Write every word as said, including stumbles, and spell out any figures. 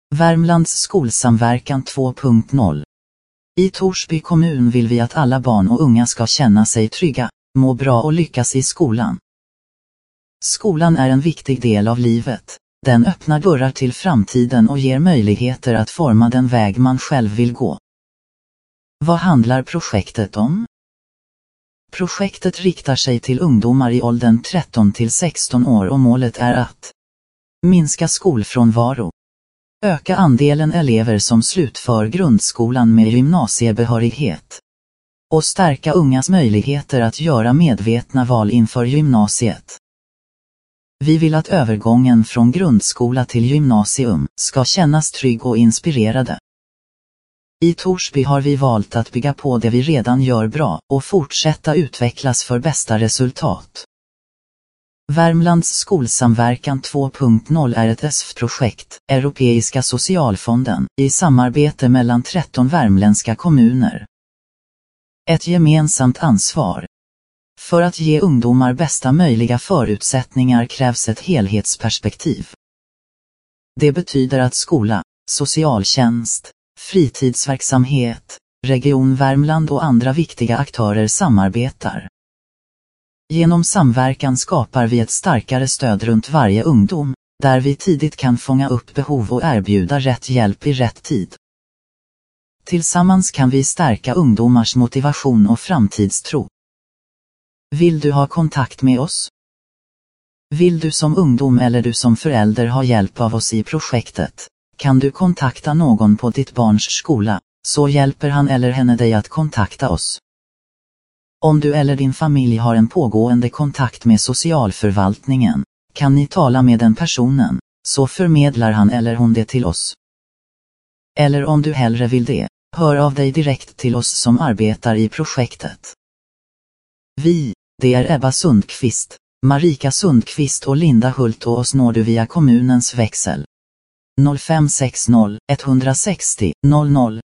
Värmlands skolsamverkan två punkt noll. I Torsby kommun vill vi att alla barn och unga ska känna sig trygga, må bra och lyckas i skolan. Skolan är en viktig del av livet. Den öppnar dörrar till framtiden och ger möjligheter att forma den väg man själv vill gå. Vad handlar projektet om? Projektet riktar sig till ungdomar i åldern tretton till sexton år och målet är att minska skolfrånvaro, öka andelen elever som slutför grundskolan med gymnasiebehörighet och stärka ungas möjligheter att göra medvetna val inför gymnasiet. Vi vill att övergången från grundskola till gymnasium ska kännas trygg och inspirerande. I Torsby har vi valt att bygga på det vi redan gör bra och fortsätta utvecklas för bästa resultat. Värmlands skolsamverkan två punkt noll är ett E S F-projekt, Europeiska socialfonden, i samarbete mellan tretton värmländska kommuner. Ett gemensamt ansvar. För att ge ungdomar bästa möjliga förutsättningar krävs ett helhetsperspektiv. Det betyder att skola, socialtjänst, fritidsverksamhet, Region Värmland och andra viktiga aktörer samarbetar. Genom samverkan skapar vi ett starkare stöd runt varje ungdom, där vi tidigt kan fånga upp behov och erbjuda rätt hjälp i rätt tid. Tillsammans kan vi stärka ungdomars motivation och framtidstro. Vill du ha kontakt med oss? Vill du som ungdom eller du som förälder ha hjälp av oss i projektet? Kan du kontakta någon på ditt barns skola, så hjälper han eller henne dig att kontakta oss. Om du eller din familj har en pågående kontakt med socialförvaltningen, kan ni tala med den personen, så förmedlar han eller hon det till oss. Eller om du hellre vill det, hör av dig direkt till oss som arbetar i projektet. Vi, det är Ebba Sundqvist, Marika Sundqvist och Linda Hult, och oss når du via kommunens växel noll fem sex noll ett sex noll noll noll.